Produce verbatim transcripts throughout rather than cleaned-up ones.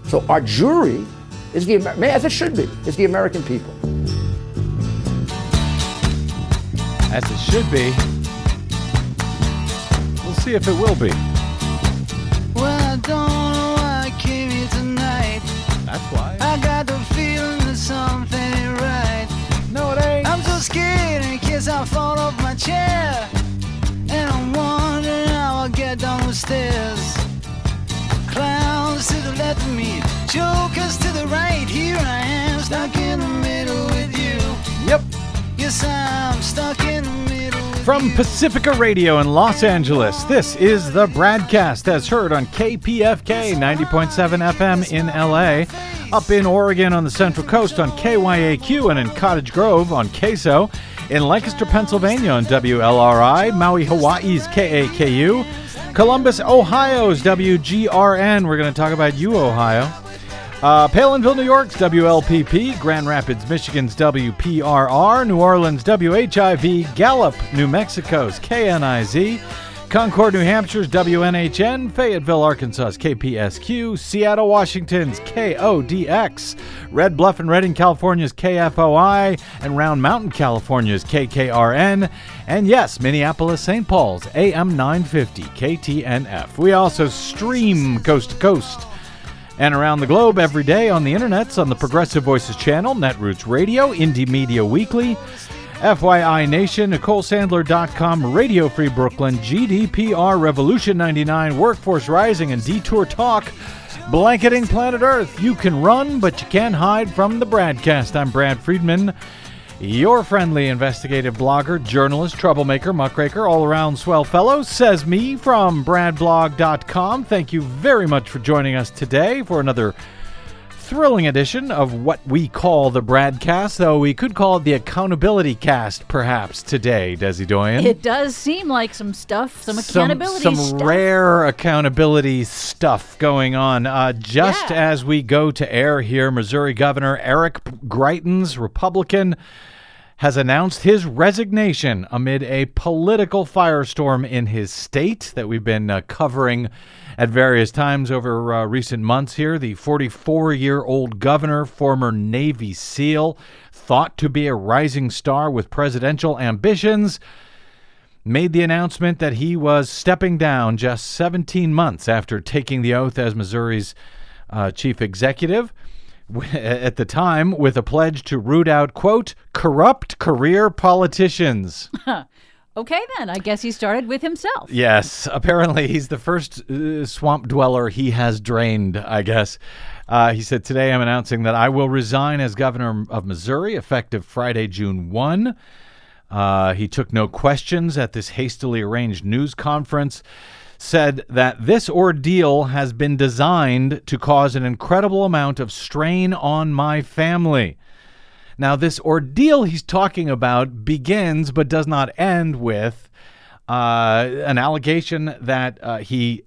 So our jury is the, as it should be, is the American people. As it should be. We'll see if it will be. Well, I don't know why I came here tonight. That's why. I got the feeling that something ain't right. No, it ain't. I'm so scared in case I fall off my chair. And I'm wondering how I'll get down the stairs. Clowns to the left of me, jokers to the right. Here I am, stuck in the middle with you. Yep. Yes, I'm stuck in the middle with From you. Pacifica Radio in Los Angeles, this is the Bradcast, as heard on K P F K ninety point seven F M in L A, up in Oregon on the Central Coast on K Y A Q, and in Cottage Grove on K S O, in Lancaster, Pennsylvania on W L R I, Maui, Hawaii's K A K U, Columbus, Ohio's W G R N. We're going to talk about you, Ohio. Uh, Palinville, New York's W L P P, Grand Rapids, Michigan's W P R R, New Orleans, W H I V, Gallup, New Mexico's K N I Z, Concord, New Hampshire's W N H N, Fayetteville, Arkansas's K P S Q, Seattle, Washington's K O D X, Red Bluff and Redding, California's K F O I, and Round Mountain, California's K K R N, and yes, Minneapolis, Saint Paul's A M nine fifty, K T N F. We also stream coast to coast and around the globe every day on the internets on the Progressive Voices channel, Netroots Radio, Indie Media Weekly, F Y I Nation, Nicole Sandler dot com, Radio Free Brooklyn, G D P R, Revolution ninety-nine, Workforce Rising, and Detour Talk, blanketing planet Earth. You can run, but you can't hide from the Bradcast. I'm Brad Friedman, your friendly investigative blogger, journalist, troublemaker, muckraker, all-around swell fellow, says me from brad blog dot com. Thank you very much for joining us today for another thrilling edition of what we call the Bradcast, though we could call it the Accountability Cast, perhaps, today, Desi Doyen. It does seem like some stuff, some accountability some, stuff. Some rare accountability stuff going on. Uh, just Yeah. as we go to air here, Missouri Governor Eric Greitens, Republican, has announced his resignation amid a political firestorm in his state that we've been uh, covering at various times over uh, recent months here. The forty-four-year-old governor, former Navy SEAL, thought to be a rising star with presidential ambitions, made the announcement that he was stepping down just seventeen months after taking the oath as Missouri's uh, chief executive. At the time, with a pledge to root out, quote, corrupt career politicians. Okay, then. I guess he started with himself. Yes. Apparently, he's the first uh, swamp dweller he has drained, I guess. Uh, he said, today I'm announcing that I will resign as governor of Missouri, effective Friday, June first. Uh, he took no questions at this hastily arranged news conference, said that this ordeal has been designed to cause an incredible amount of strain on my family. Now, this ordeal he's talking about begins but does not end with uh, an allegation that uh, he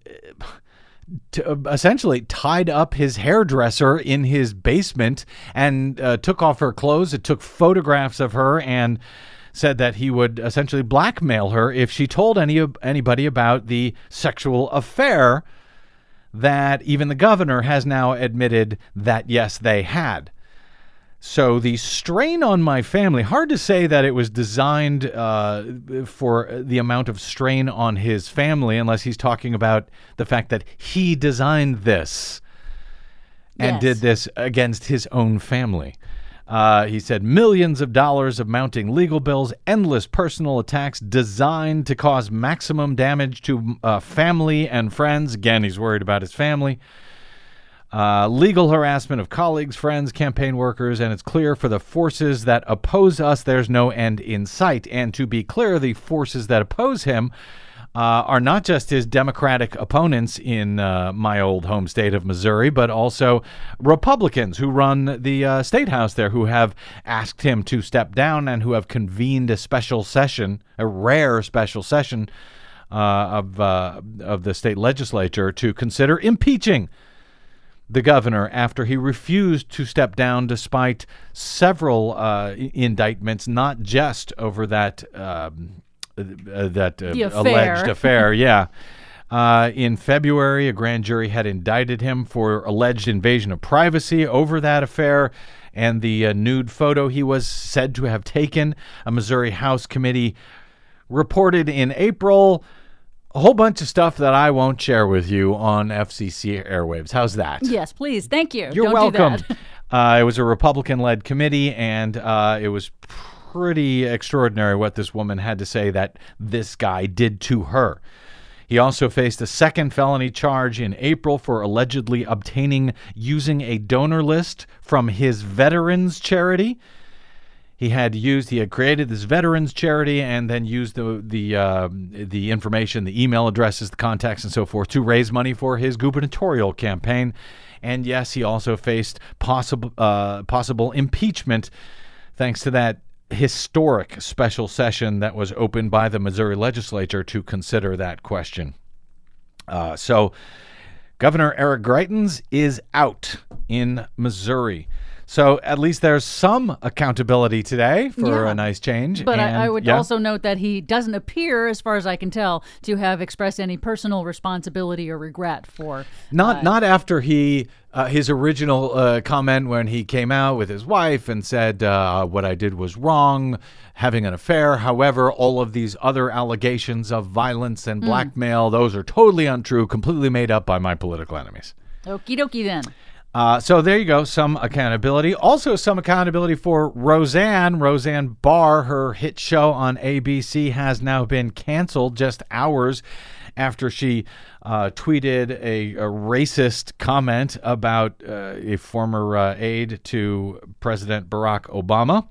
t- essentially tied up his hairdresser in his basement and uh, took off her clothes. It took photographs of her and said that he would essentially blackmail her if she told any anybody about the sexual affair that even the governor has now admitted that, yes, they had. So the strain on my family, hard to say that it was designed uh, for the amount of strain on his family, unless he's talking about the fact that he designed this and Yes. did this against his own family. Uh, he said millions of dollars of mounting legal bills, endless personal attacks designed to cause maximum damage to uh, family and friends. Again, he's worried about his family. Uh, legal harassment of colleagues, friends, campaign workers, and it's clear for the forces that oppose us, there's no end in sight. And to be clear, the forces that oppose him uh, are not just his Democratic opponents in uh, my old home state of Missouri, but also Republicans who run the uh, state house there, who have asked him to step down and who have convened a special session, a rare special session uh, of uh, of the state legislature to consider impeaching the governor after he refused to step down despite several uh, indictments, not just over that um, uh, that uh, The affair. alleged affair. Yeah. Uh, in February, a grand jury had indicted him for alleged invasion of privacy over that affair and the uh, nude photo he was said to have taken. A Missouri House committee reported in April a whole bunch of stuff that I won't share with you on F C C airwaves. How's that? Yes, please. Thank you. You're Don't welcome. Do that. uh, it was a Republican-led committee, and uh, it was pretty extraordinary what this woman had to say that this guy did to her. He also faced a second felony charge in April for allegedly obtaining using a donor list from his veterans charity. He had used, he had created this veterans charity and then used the the uh, the information, the email addresses, the contacts, and so forth to raise money for his gubernatorial campaign. And yes, he also faced possible uh, possible impeachment thanks to that historic special session that was opened by the Missouri legislature to consider that question. Uh, so Governor Eric Greitens is out in Missouri. So at least there's some accountability today for Yeah. a nice change. But And, I, I would yeah. also note that he doesn't appear, as far as I can tell, to have expressed any personal responsibility or regret for. Not uh, not after he uh, his original uh, comment when he came out with his wife and said uh, what I did was wrong, having an affair. However, all of these other allegations of violence and blackmail, those are totally untrue, completely made up by my political enemies. Okie dokie then. Uh, so there you go, some accountability. Also some accountability for Roseanne. Roseanne Barr, her hit show on A B C, has now been canceled just hours after she uh, tweeted a, a racist comment about uh, a former uh, aide to President Barack Obama.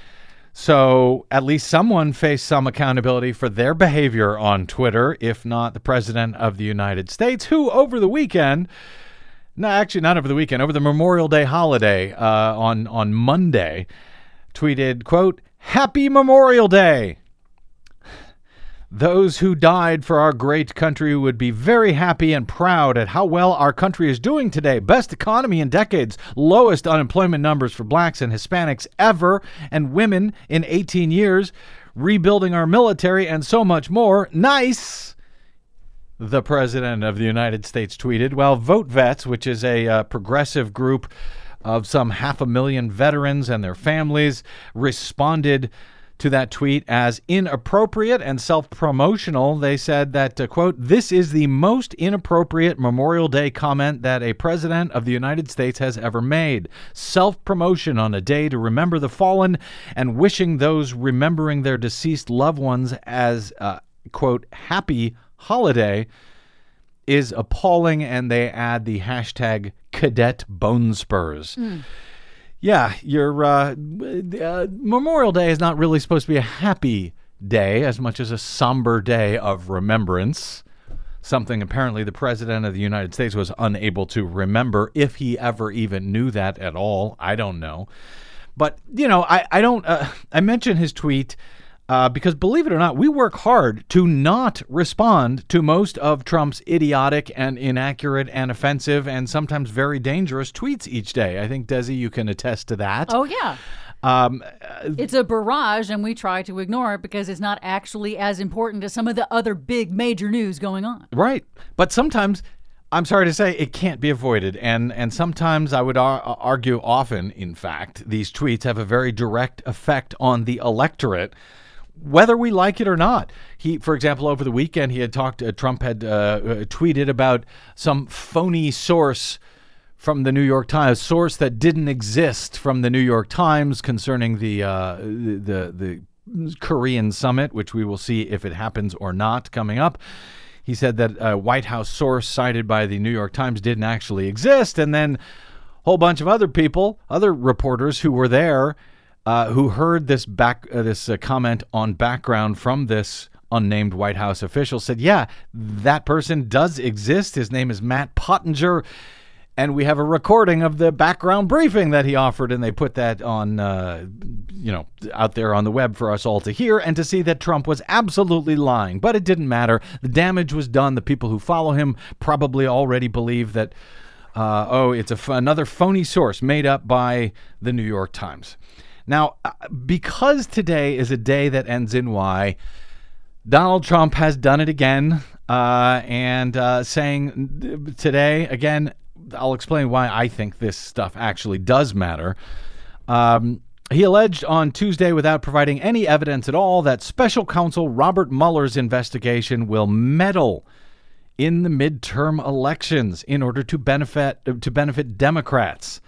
So at least someone faced some accountability for their behavior on Twitter, if not the President of the United States, who over the weekend... No, actually not over the weekend. Over the Memorial Day holiday uh, on, on Monday, tweeted, quote, "Happy Memorial Day. Those who died for our great country would be very happy and proud at how well our country is doing today. Best economy in decades, lowest unemployment numbers for blacks and Hispanics ever, and women in eighteen years, rebuilding our military, and so much more. Nice." The President of the United States tweeted. Well, Vote Vets, which is a uh, progressive group of some half a million veterans and their families, responded to that tweet as inappropriate and self-promotional. They said that, uh, quote, "This is the most inappropriate Memorial Day comment that a president of the United States has ever made. Self-promotion on a day to remember the fallen and wishing those remembering their deceased loved ones as, uh, quote, happy holiday is appalling," and they add the hashtag Cadet Bone Spurs. Mm. Yeah, your uh, uh, Memorial Day is not really supposed to be a happy day as much as a somber day of remembrance. Something apparently the President of the United States was unable to remember, if he ever even knew that at all. I don't know. But, you know, I, I don't, uh, I mentioned his tweet Uh, because believe it or not, we work hard to not respond to most of Trump's idiotic and inaccurate and offensive and sometimes very dangerous tweets each day. I think, Desi, you can attest to that. Oh, yeah. Um, it's a barrage, and we try to ignore it because it's not actually as important as some of the other big major news going on. Right. But sometimes, I'm sorry to say, it can't be avoided. And, and sometimes, I would ar- argue often, in fact, these tweets have a very direct effect on the electorate, whether we like it or not. He, for example, over the weekend, he had talked, uh, Trump had uh, uh, tweeted about some phony source from the New York Times, source that didn't exist from the New York Times concerning the, uh, the, the, the Korean summit, which we will see if it happens or not coming up. He said that a White House source cited by the New York Times didn't actually exist. And then a whole bunch of other people, other reporters who were there, Uh, who heard this back uh, this uh, comment on background from this unnamed White House official, said, yeah, that person does exist. His name is Matt Pottinger, and we have a recording of the background briefing that he offered, and they put that on, uh, you know, out there on the web for us all to hear and to see that Trump was absolutely lying. But it didn't matter. The damage was done. The people who follow him probably already believe that, uh, oh, it's a f- another phony source made up by the New York Times. Now, because today is a day that ends in Y, Donald Trump has done it again. uh, and uh, saying today, again, I'll explain why I think this stuff actually does matter. Um, he alleged on Tuesday, without providing any evidence at all, that special counsel Robert Mueller's investigation will meddle in the midterm elections in order to benefit to benefit Democrats.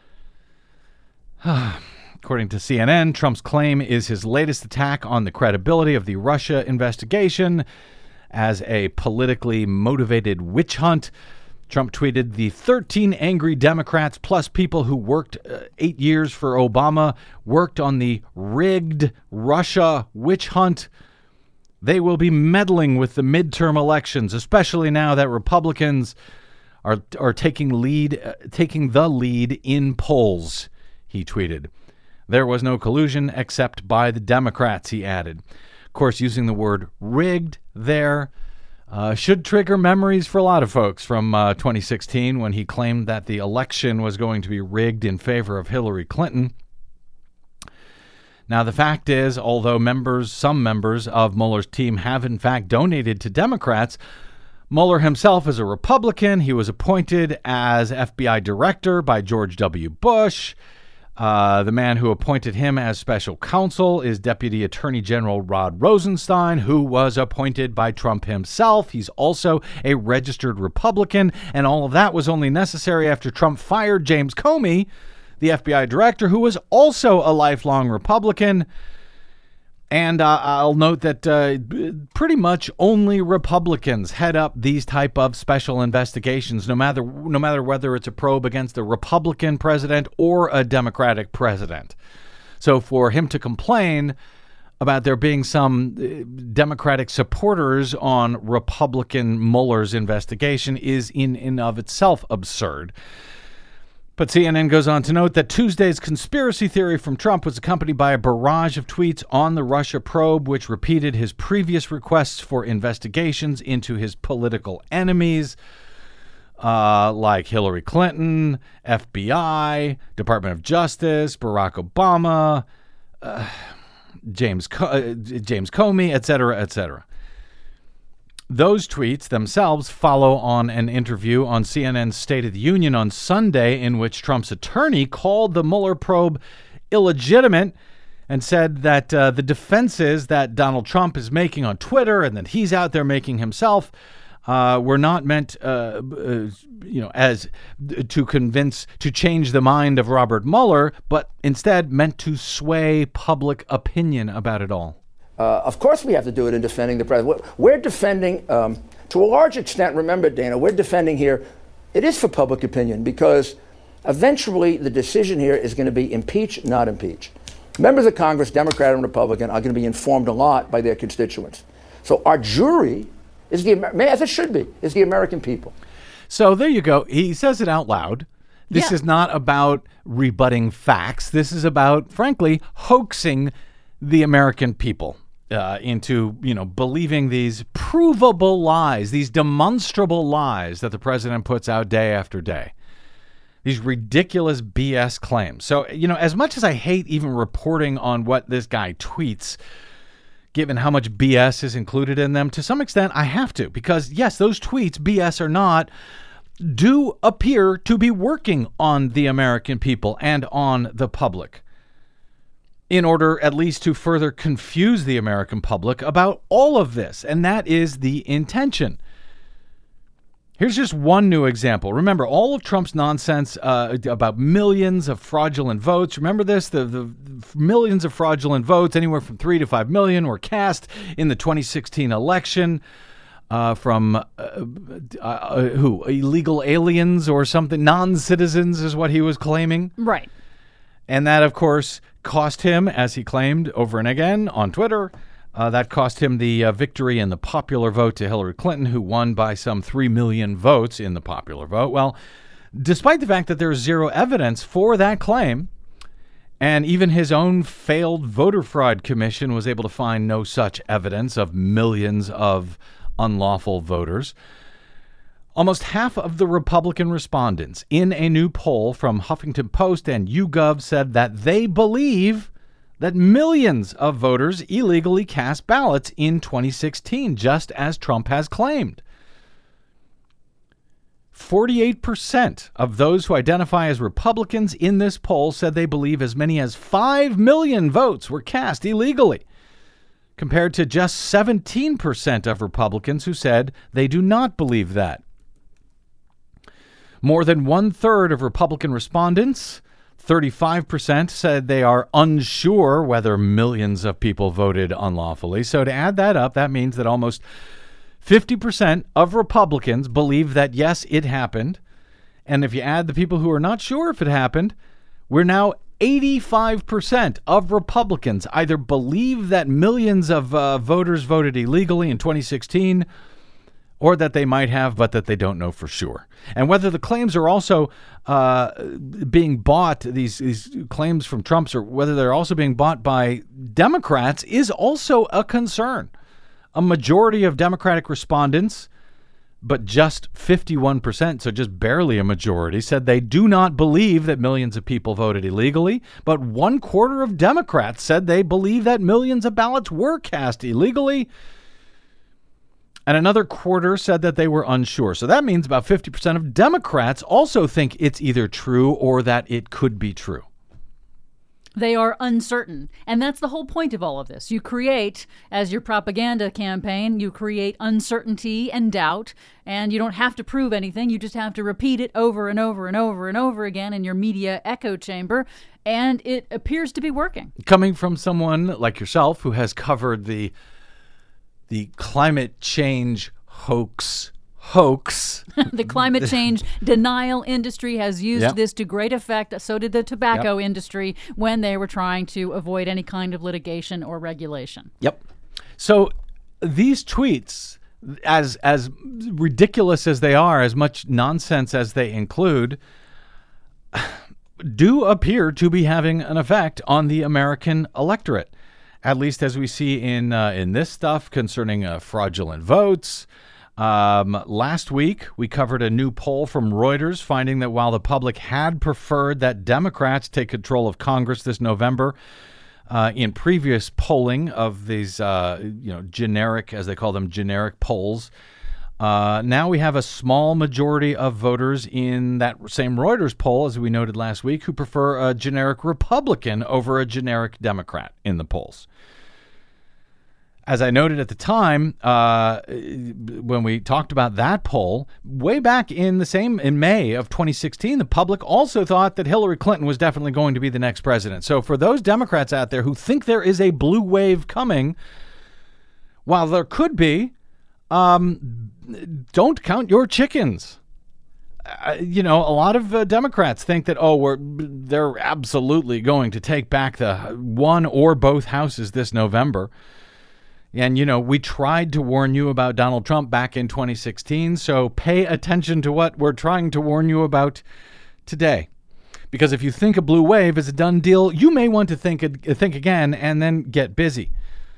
According to C N N, Trump's claim is his latest attack on the credibility of the Russia investigation as a politically motivated witch hunt. Trump tweeted, "The thirteen angry Democrats plus people who worked uh, eight years for Obama worked on the rigged Russia witch hunt. They will be meddling with the midterm elections, especially now that Republicans are are taking lead, uh, taking the lead in polls," he tweeted. "There was no collusion except by the Democrats," he added. Of course, using the word rigged there uh, should trigger memories for a lot of folks from uh, twenty sixteen when he claimed that the election was going to be rigged in favor of Hillary Clinton. Now, the fact is, although members, some members of Mueller's team have in fact donated to Democrats, Mueller himself is a Republican. He was appointed as F B I director by George W. Bush. Uh, the man who appointed him as special counsel is Deputy Attorney General Rod Rosenstein, who was appointed by Trump himself. He's also a registered Republican, and all of that was only necessary after Trump fired James Comey, the F B I director, who was also a lifelong Republican. And uh, I'll note that uh, pretty much only Republicans head up these type of special investigations, no matter no matter whether it's a probe against a Republican president or a Democratic president. So for him to complain about there being some Democratic supporters on Republican Mueller's investigation is in and of itself absurd. But C N N goes on to note that Tuesday's conspiracy theory from Trump was accompanied by a barrage of tweets on the Russia probe, which repeated his previous requests for investigations into his political enemies, uh, like Hillary Clinton, F B I, Department of Justice, Barack Obama, uh, James Co- uh, James Comey, et cetera, et cetera. Those tweets themselves follow on an interview on C N N's State of the Union on Sunday in which Trump's attorney called the Mueller probe illegitimate and said that uh, the defenses that Donald Trump is making on Twitter and that he's out there making himself uh, were not meant, uh, uh, you know, as to convince, to change the mind of Robert Mueller, but instead meant to sway public opinion about it all. Uh, of course we have to do it in defending the president. We're, we're defending, um, to a large extent, remember, Dana, we're defending here, it is for public opinion, because eventually the decision here is going to be impeach, not impeach. Members of Congress, Democrat and Republican, are going to be informed a lot by their constituents. So our jury is the, as it should be, is the American people. So there you go. He says it out loud. This Yeah. is not about rebutting facts. This is about, frankly, hoaxing the American people uh, into, you know, believing these provable lies, these demonstrable lies that the president puts out day after day. These ridiculous B S claims. So, you know, as much as I hate even reporting on what this guy tweets, given how much B S is included in them, to some extent I have to, because yes, those tweets, B S or not, do appear to be working on the American people and on the public, in order at least to further confuse the American public about all of this. And that is the intention. Here's just one new example. Remember, all of Trump's nonsense uh, about millions of fraudulent votes. Remember this? The, the millions of fraudulent votes, anywhere from three to five million, were cast in the twenty sixteen election uh, from uh, uh, who? Illegal aliens or something? Non-citizens is what he was claiming. Right. And that, of course, cost him, as he claimed over and again on Twitter, uh, that cost him the uh, victory in the popular vote to Hillary Clinton, who won by some three million votes in the popular vote. Well, despite the fact that there is zero evidence for that claim, and even his own failed voter fraud commission was able to find no such evidence of millions of unlawful voters, almost half of the Republican respondents in a new poll from Huffington Post and YouGov said that they believe that millions of voters illegally cast ballots in twenty sixteen, just as Trump has claimed. forty-eight percent of those who identify as Republicans in this poll said they believe as many as five million votes were cast illegally, compared to just seventeen percent of Republicans who said they do not believe that. More than one-third of Republican respondents, thirty-five percent, said they are unsure whether millions of people voted unlawfully. So to add that up, that means that almost fifty percent of Republicans believe that, yes, it happened. And if you add the people who are not sure if it happened, we're now eighty-five percent of Republicans either believe that millions of uh, voters voted illegally in twenty sixteen, or that they might have, but that they don't know for sure. And whether the claims are also uh, being bought, these, these claims from Trump's, or whether they're also being bought by Democrats is also a concern. A majority of Democratic respondents, but just fifty-one percent, so just barely a majority, said they do not believe that millions of people voted illegally, but one quarter of Democrats said they believe that millions of ballots were cast illegally, and another quarter said that they were unsure. So that means about fifty percent of Democrats also think it's either true or that it could be true. They are uncertain. And that's the whole point of all of this. You create, as your propaganda campaign, you create uncertainty and doubt, and you don't have to prove anything. You just have to repeat it over and over and over and over again in your media echo chamber, and it appears to be working. Coming from someone like yourself who has covered the the climate change hoax hoax. The climate change denial industry has used yep. this to great effect. So did the tobacco yep. industry when they were trying to avoid any kind of litigation or regulation. Yep. So these tweets, as as ridiculous as they are, as much nonsense as they include, do appear to be having an effect on the American electorate, at least as we see in uh, in this stuff concerning uh, fraudulent votes. Um, last week, we covered a new poll from Reuters finding that while the public had preferred that Democrats take control of Congress this November, uh, in previous polling of these, uh, you know, generic, as they call them, generic polls, uh, now we have a small majority of voters in that same Reuters poll, as we noted last week, who prefer a generic Republican over a generic Democrat in the polls. As I noted at the time, uh, when we talked about that poll, way back in the same, in May of twenty sixteen, the public also thought that Hillary Clinton was definitely going to be the next president. So for those Democrats out there who think there is a blue wave coming, while there could be, um, don't count your chickens. Uh, you know, a lot of uh, Democrats think that, oh, we're they're absolutely going to take back the one or both houses this November. And, you know, we tried to warn you about Donald Trump back in twenty sixteen, so pay attention to what we're trying to warn you about today. Because if you think a blue wave is a done deal, you may want to think think again and then get busy.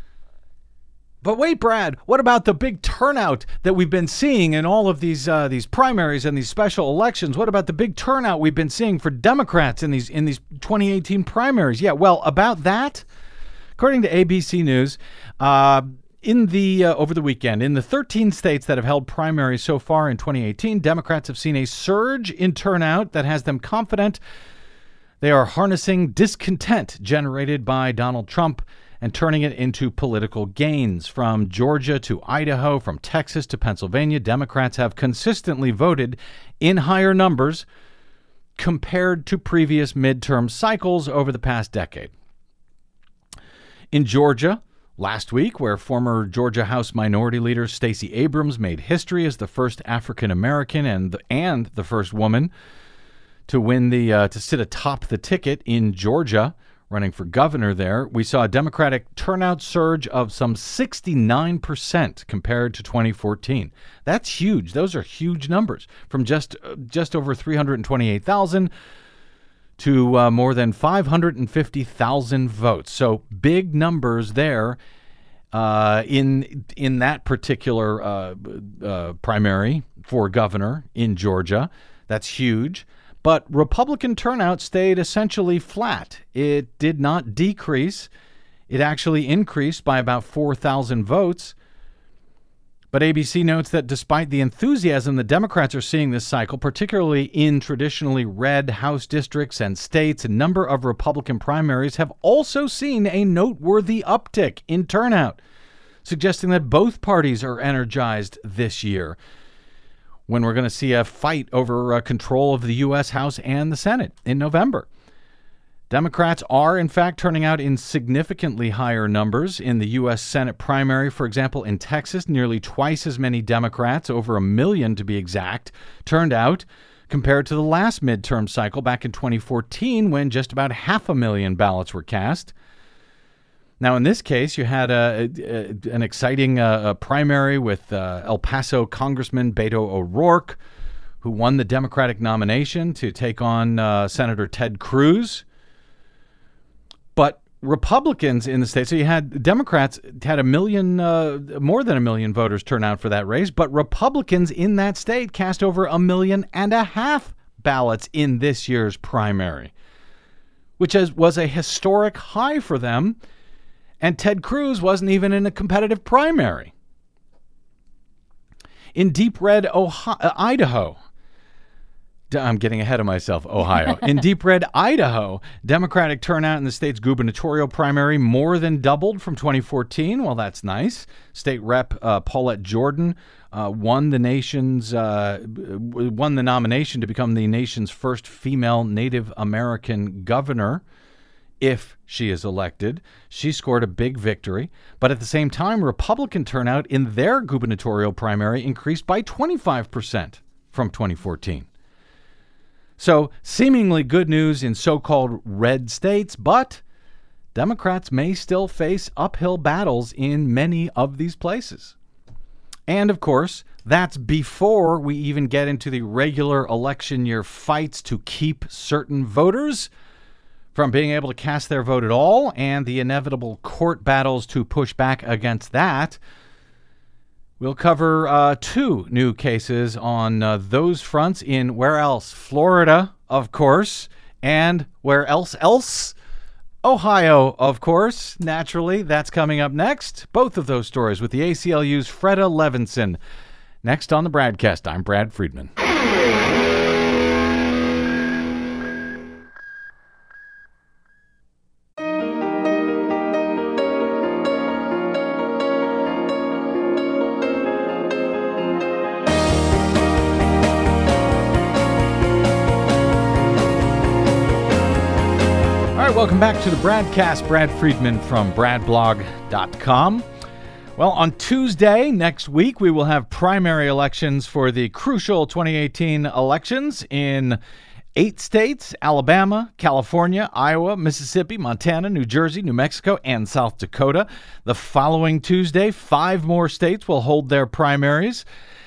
But wait, Brad, what about the big turnout that we've been seeing in all of these uh, these primaries and these special elections? What about the big turnout we've been seeing for Democrats in these in these twenty eighteen primaries? Yeah, well, about that, according to A B C News, uh, in the uh, over the weekend, in the thirteen states that have held primaries so far in twenty eighteen, Democrats have seen a surge in turnout that has them confident they are harnessing discontent generated by Donald Trump and turning it into political gains. From Georgia to Idaho, from Texas to Pennsylvania, Democrats have consistently voted in higher numbers compared to previous midterm cycles over the past decade. In Georgia, last week, where former Georgia House Minority Leader Stacey Abrams made history as the first African-American and the, and the first woman to win the uh, to sit atop the ticket in Georgia, running for governor there, we saw a Democratic turnout surge of some sixty-nine percent compared to twenty fourteen. That's huge. Those are huge numbers, from just uh, just over three hundred twenty-eight thousand to uh, more than five hundred fifty thousand votes. So big numbers there uh, in in that particular uh, uh, primary for governor in Georgia. That's huge. But Republican turnout stayed essentially flat. It did not decrease. It actually increased by about four thousand votes. But A B C notes that despite the enthusiasm the Democrats are seeing this cycle, particularly in traditionally red House districts and states, a number of Republican primaries have also seen a noteworthy uptick in turnout, suggesting that both parties are energized this year, when we're going to see a fight over uh, control of the U S House and the Senate in November. Democrats are, in fact, turning out in significantly higher numbers in the U S Senate primary. For example, in Texas, nearly twice as many Democrats, over a million to be exact, turned out compared to the last midterm cycle back in twenty fourteen, when just about half a million ballots were cast. Now, in this case, you had a, a, an exciting uh, a primary with uh, El Paso Congressman Beto O'Rourke, who won the Democratic nomination to take on uh, Senator Ted Cruz. But Republicans in the state, so you had Democrats had a million, uh, more than a million voters turn out for that race, but Republicans in that state cast over a million and a half ballots in this year's primary, which is, was a historic high for them. And Ted Cruz wasn't even in a competitive primary. In deep red Ohio, uh, Idaho, I'm getting ahead of myself, Ohio. In deep red Idaho, Democratic turnout in the state's gubernatorial primary more than doubled from twenty fourteen. Well, that's nice. State Rep uh, Paulette Jordan uh, won the nation's uh, won the nomination to become the nation's first female Native American governor. If she is elected, she scored a big victory. But at the same time, Republican turnout in their gubernatorial primary increased by twenty-five percent from twenty fourteen. So seemingly good news in so-called red states, but Democrats may still face uphill battles in many of these places. And of course, that's before we even get into the regular election year fights to keep certain voters from being able to cast their vote at all, and the inevitable court battles to push back against that. We'll cover uh, two new cases on uh, those fronts in where else? Florida, of course, and where else else? Ohio, of course. Naturally, that's coming up next. Both of those stories with the A C L U's Freda Levinson. Next on the Bradcast, I'm Brad Friedman. Welcome back to the Bradcast. Brad Friedman from brad blog dot com. Well, on Tuesday next week, we will have primary elections for the crucial twenty eighteen elections in eight states: Alabama, California, Iowa, Mississippi, Montana, New Jersey, New Mexico, and South Dakota. The following Tuesday, five more states will hold their primaries.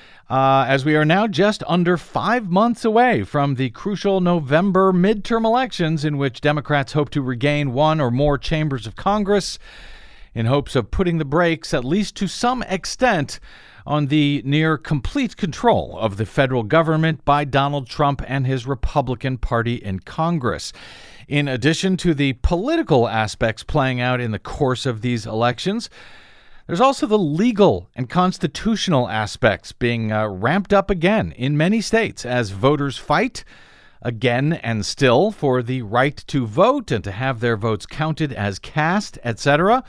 Uh, as we are now just under five months away from the crucial November midterm elections, in which Democrats hope to regain one or more chambers of Congress in hopes of putting the brakes, at least to some extent, on the near complete control of the federal government by Donald Trump and his Republican Party in Congress. In addition to the political aspects playing out in the course of these elections, there's also the legal and constitutional aspects being uh, ramped up again in many states as voters fight again and still for the right to vote and to have their votes counted as cast, et cetera.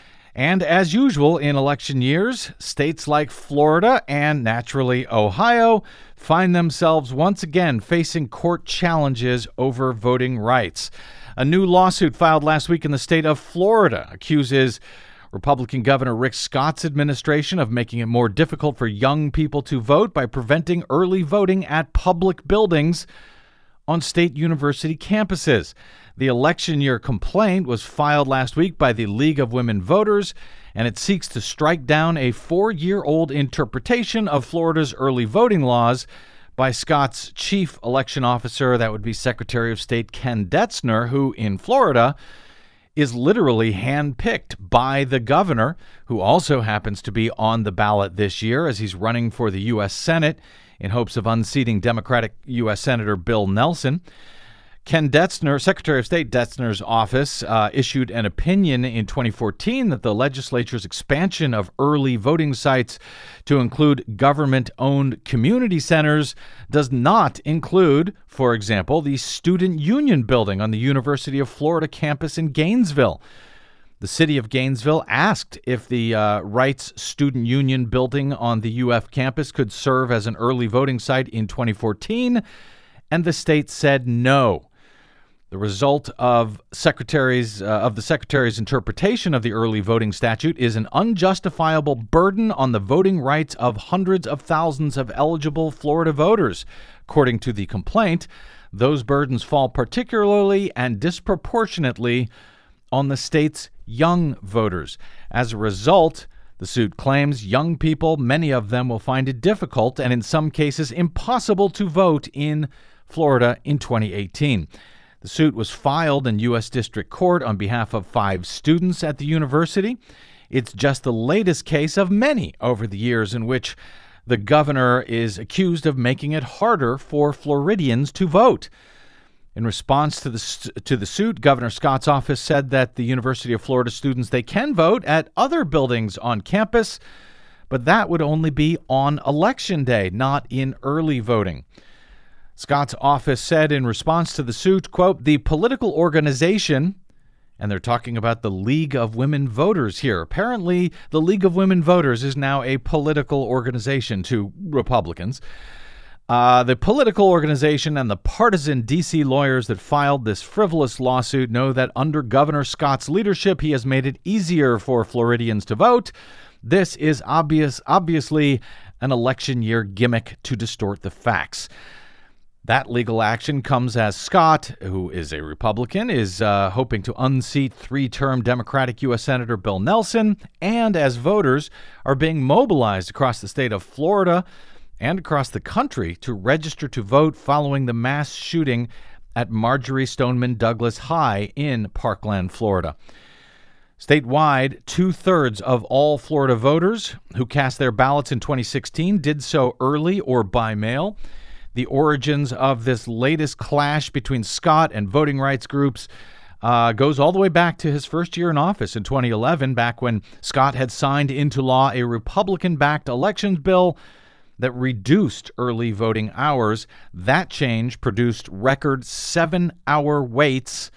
And as usual in election years, states like Florida and naturally Ohio find themselves once again facing court challenges over voting rights. A new lawsuit filed last week in the state of Florida accuses Republican Governor Rick Scott's administration of making it more difficult for young people to vote by preventing early voting at public buildings on state university campuses. The election year complaint was filed last week by the League of Women Voters, and it seeks to strike down a four-year-old interpretation of Florida's early voting laws by Scott's chief election officer, that would be Secretary of State Ken Detzner, who in Florida is literally handpicked by the governor, who also happens to be on the ballot this year as he's running for the U S Senate in hopes of unseating Democratic U S Senator Bill Nelson. Ken Detzner, Secretary of State Detzner's office, uh, issued an opinion in twenty fourteen that the legislature's expansion of early voting sites to include government-owned community centers does not include, for example, the Student Union building on the University of Florida campus in Gainesville. The city of Gainesville asked if the uh, Wrights Student Union building on the U F campus could serve as an early voting site in twenty fourteen, and the state said no. The result of secretary's uh, of the secretary's interpretation of the early voting statute is an unjustifiable burden on the voting rights of hundreds of thousands of eligible Florida voters. According to the complaint, those burdens fall particularly and disproportionately on the state's young voters. As a result, the suit claims young people, many of them, will find it difficult and in some cases impossible to vote in Florida in twenty eighteen. The suit was filed in U S District Court on behalf of five students at the university. It's just the latest case of many over the years in which the governor is accused of making it harder for Floridians to vote. In response to the to the suit, Governor Scott's office said that the University of Florida students, they can vote at other buildings on campus, but that would only be on Election Day, not in early voting. Scott's office said in response to the suit, quote, the political organization, and they're talking about the League of Women Voters here. Apparently, the League of Women Voters is now a political organization to Republicans. Uh, the political organization and the partisan D C lawyers that filed this frivolous lawsuit know that under Governor Scott's leadership, he has made it easier for Floridians to vote. This is obvious, obviously an election year gimmick to distort the facts. That legal action comes as Scott, who is a Republican, is uh, hoping to unseat three-term Democratic U S Senator Bill Nelson, and as voters are being mobilized across the state of Florida and across the country to register to vote following the mass shooting at Marjory Stoneman Douglas High in Parkland, Florida. Statewide, two-thirds of all Florida voters who cast their ballots in twenty sixteen did so early or by mail. The origins of this latest clash between Scott and voting rights groups uh, goes all the way back to his first year in office in twenty eleven, back when Scott had signed into law a Republican-backed elections bill that reduced early voting hours. That change produced record seven-hour waits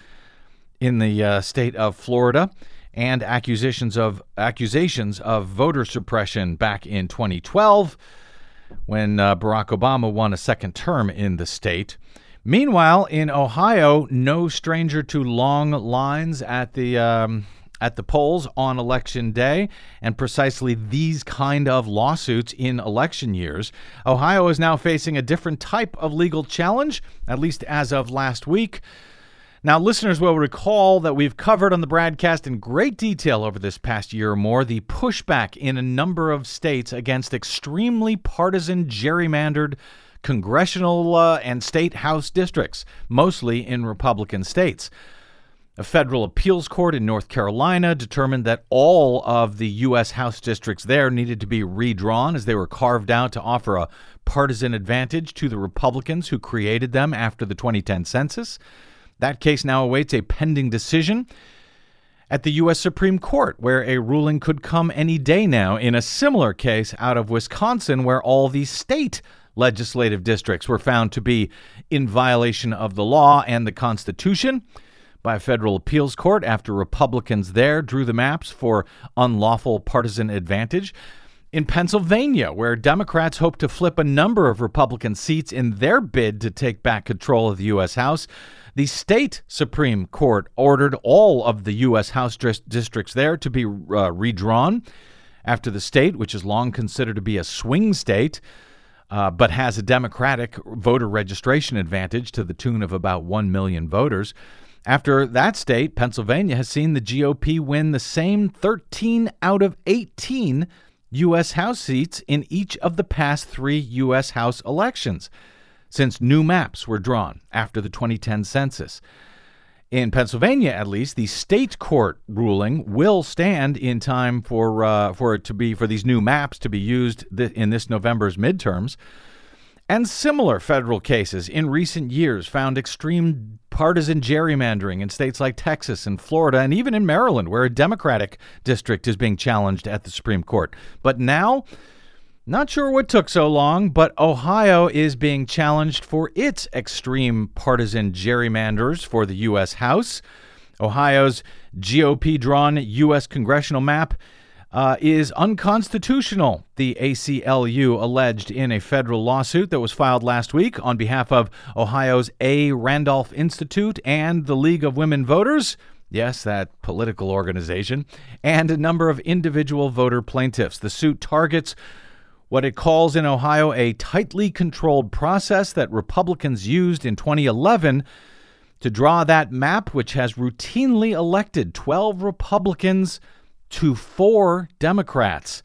in the uh, state of Florida and accusations of accusations of voter suppression back in twenty twelve. When uh, Barack Obama won a second term in the state. Meanwhile, in Ohio, no stranger to long lines at the um, at the polls on Election Day, and precisely these kind of lawsuits in election years. Ohio is now facing a different type of legal challenge, at least as of last week. Now, listeners will recall that we've covered on the broadcast in great detail over this past year or more the pushback in a number of states against extremely partisan gerrymandered congressional uh, and state house districts, mostly in Republican states. A federal appeals court in North Carolina determined that all of the U S House districts there needed to be redrawn as they were carved out to offer a partisan advantage to the Republicans who created them after the twenty ten census. That case now awaits a pending decision at the U S Supreme Court, where a ruling could come any day now in a similar case out of Wisconsin, where all the state legislative districts were found to be in violation of the law and the Constitution by a federal appeals court after Republicans there drew the maps for unlawful partisan advantage. In Pennsylvania, where Democrats hope to flip a number of Republican seats in their bid to take back control of the U S House, the state Supreme Court ordered all of the U S House districts there to be uh, redrawn after the state, which is long considered to be a swing state, uh, but has a Democratic voter registration advantage to the tune of about one million voters. After that state, Pennsylvania has seen the G O P win the same thirteen out of eighteen U S House seats in each of the past three U S House elections, since new maps were drawn after the twenty ten census. In Pennsylvania, at least, the state court ruling will stand in time for uh, for it to be for these new maps to be used th- in this November's midterms. And similar federal cases in recent years found extreme partisan gerrymandering in states like Texas and Florida, and even in Maryland, where a Democratic district is being challenged at the Supreme Court. But now, not sure what took so long, but Ohio is being challenged for its extreme partisan gerrymanders for the U S House. Ohio's G O P-drawn U S congressional map Uh, is unconstitutional, the A C L U alleged in a federal lawsuit that was filed last week on behalf of Ohio's A. Randolph Institute and the League of Women Voters, yes, that political organization, and a number of individual voter plaintiffs. The suit targets what it calls in Ohio a tightly controlled process that Republicans used in twenty eleven to draw that map, which has routinely elected twelve Republicans to four Democrats.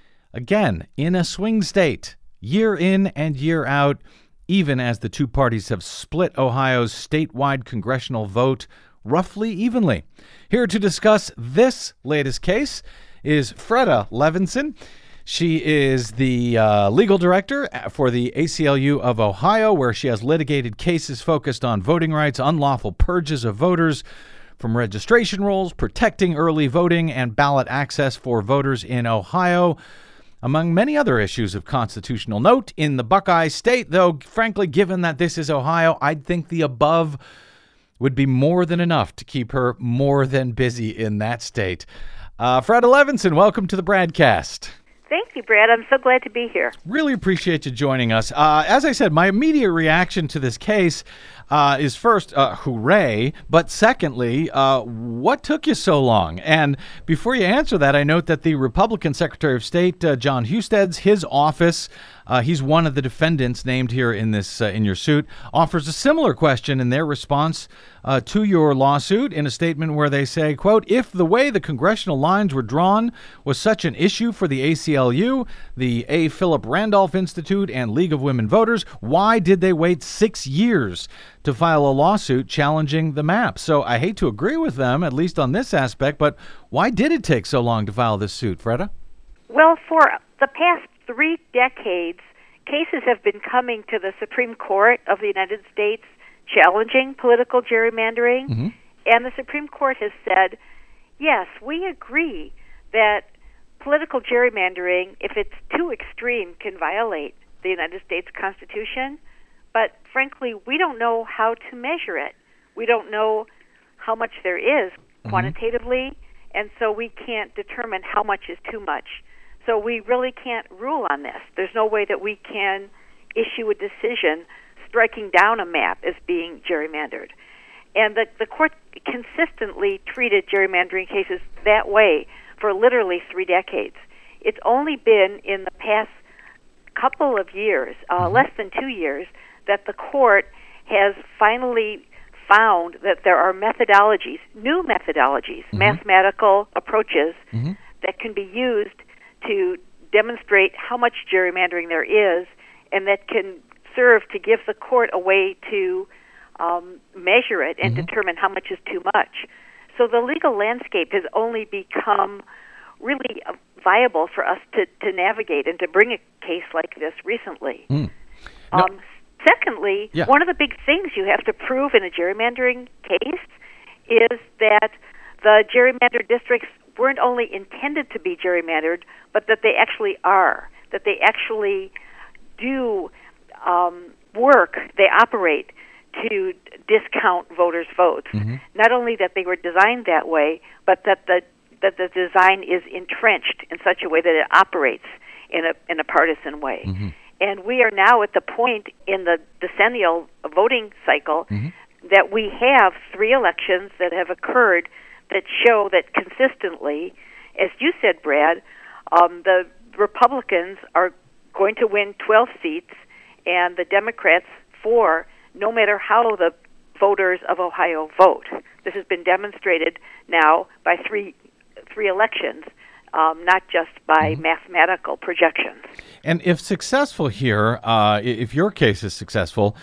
Again, in a swing state, year in and year out, even as the two parties have split Ohio's statewide congressional vote roughly evenly. Here to discuss this latest case is Freda Levinson. She is the uh, legal director for the A C L U of Ohio, where she has litigated cases focused on voting rights, unlawful purges of voters from registration rolls, protecting early voting, and ballot access for voters in Ohio, among many other issues of constitutional note in the Buckeye State. Though, frankly, given that this is Ohio, I'd think the above would be more than enough to keep her more than busy in that state. Uh, Freda Levinson, welcome to the Bradcast. Thank you, Brad. I'm so glad to be here. Really appreciate you joining us. Uh, as I said, my immediate reaction to this case uh, is first, uh, hooray, but secondly, uh, what took you so long? And before you answer that, I note that the Republican Secretary of State, uh, Jon Husted's, his office, uh, he's one of the defendants named here in this uh, in your suit, offers a similar question in their response uh, to your lawsuit in a statement where they say, quote, if the way the congressional lines were drawn was such an issue for the A C L U, the A. Philip Randolph Institute, and League of Women Voters, why did they wait six years to file a lawsuit challenging the map? So I hate to agree with them, at least on this aspect, but why did it take so long to file this suit, Freda? Well, for the past three decades, cases have been coming to the Supreme Court of the United States challenging political gerrymandering, mm-hmm. and the Supreme Court has said, yes, we agree that political gerrymandering, if it's too extreme, can violate the United States Constitution, but frankly, we don't know how to measure it. We don't know how much there is quantitatively, mm-hmm. and so we can't determine how much is too much. So we really can't rule on this. There's no way that we can issue a decision striking down a map as being gerrymandered. And the, the court consistently treated gerrymandering cases that way for literally three decades. It's only been in the past couple of years, uh, less than two years, that the court has finally found that there are methodologies, new methodologies, mm-hmm. mathematical approaches mm-hmm. that can be used to demonstrate how much gerrymandering there is, and that can serve to give the court a way to um, measure it and mm-hmm. determine how much is too much. So the legal landscape has only become really uh, viable for us to, to navigate and to bring a case like this recently. Mm. No. Um, secondly, yeah. one of the big things you have to prove in a gerrymandering case is that the gerrymandered districts weren't only intended to be gerrymandered, but that they actually are, that they actually do um, work, they operate to discount voters' votes. Mm-hmm. Not only that they were designed that way, but that the that the design is entrenched in such a way that it operates in a in a partisan way. Mm-hmm. And we are now at the point in the decennial voting cycle mm-hmm. that we have three elections that have occurred that show that consistently, as you said, Brad, um, the Republicans are going to win twelve seats and the Democrats four, no matter how the voters of Ohio vote. This has been demonstrated now by three three elections, um, not just by mm-hmm. mathematical projections. And if successful here, uh, if your case is successful,